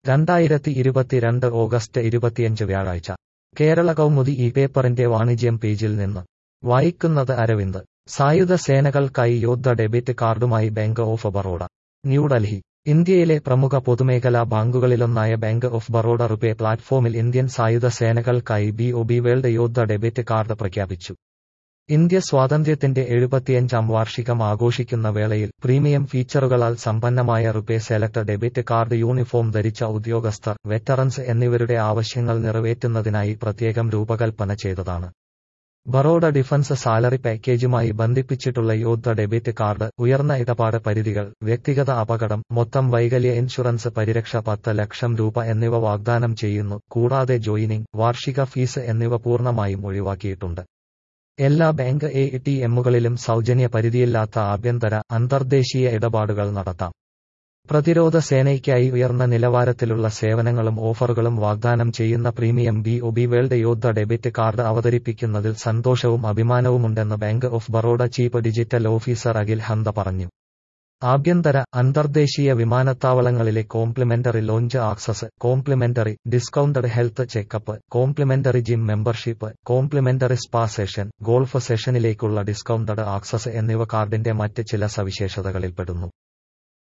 2022 August 25 വ്യാഴാഴ്ച കേരള കൗമുദി ഈ പേപ്പറിന്റെ വാണിജ്യം പേജിൽ നിന്ന് വായിക്കുന്നത് അരവിന്ദ്. സായുധ സേനകൾക്കായി യോദ്ധ ഡെബിറ്റ് കാർഡുമായി ബാങ്ക് ഓഫ് ബറോഡ. ന്യൂഡൽഹി. ഇന്ത്യയിലെ പ്രമുഖ പൊതുമേഖലാ ബാങ്കുകളിലൊന്നായ ബാങ്ക് ഓഫ് ബറോഡ റുപേ പ്ലാറ്റ്ഫോമിൽ ഇന്ത്യൻ സായുധ സേനകൾക്കായി BOB world Yoddha debit card പ്രഖ്യാപിച്ചു. ഇന്ത്യ സ്വാതന്ത്ര്യത്തിന്റെ 75ാം വാർഷികം ആഘോഷിക്കുന്ന വേളയിൽ പ്രീമിയം ഫീച്ചറുകളാൽ സമ്പന്നമായ RuPay select debit card uniform ധരിച്ച ഉദ്യോഗസ്ഥർ, വെറ്ററൻസ് എന്നിവരുടെ ആവശ്യങ്ങൾ നിറവേറ്റുന്നതിനായി പ്രത്യേകം രൂപകൽപ്പന ചെയ്തതാണ്. ബറോഡ ഡിഫൻസ് സാലറി പാക്കേജുമായി ബന്ധിപ്പിച്ചിട്ടുള്ള യോദ്ധ ഡെബിറ്റ് കാർഡ് ഉയർന്ന ഇടപാട് പരിധികൾ, വ്യക്തിഗത അപകടം, മൊത്തം വൈകല്യ ഇൻഷുറൻസ് പരിരക്ഷ, 10 ലക്ഷം രൂപ എന്നിവ വാഗ്ദാനം ചെയ്യുന്നു. കൂടാതെ ജോയിനിംഗ്, വാർഷിക ഫീസ് എന്നിവ പൂർണ്ണമായും ഒഴിവാക്കിയിട്ടുണ്ട്. എല്ലാ ബാങ്ക് എ.ടി.എമ്മുകളിലും സൗജന്യ പരിധിയില്ലാത്ത ആഭ്യന്തര, അന്തർദേശീയ ഇടപാടുകൾ നടത്താം. പ്രതിരോധ സേനയ്ക്കായി ഉയർന്ന നിലവാരത്തിലുള്ള സേവനങ്ങളും ഓഫറുകളും വാഗ്ദാനം ചെയ്യുന്ന premium BOB world Yoddha debit card അവതരിപ്പിക്കുന്നതിൽ സന്തോഷവും അഭിമാനവുമുണ്ടെന്ന് bank of Baroda chief digital officer Akhil Handa പറഞ്ഞു. ആഭ്യന്തര, അന്തർദേശീയ വിമാനത്താവളങ്ങളിലെ complimentary lounge access, complimentary discounted health checkup, complimentary gym membership, complimentary spa session, golf സെഷനിലേക്കുള്ള ഡിസ്കൗണ്ടഡ് ആക്സസ് എന്നിവ കാർഡിന്റെ മറ്റ് ചില സവിശേഷതകളിൽപ്പെടുന്നു.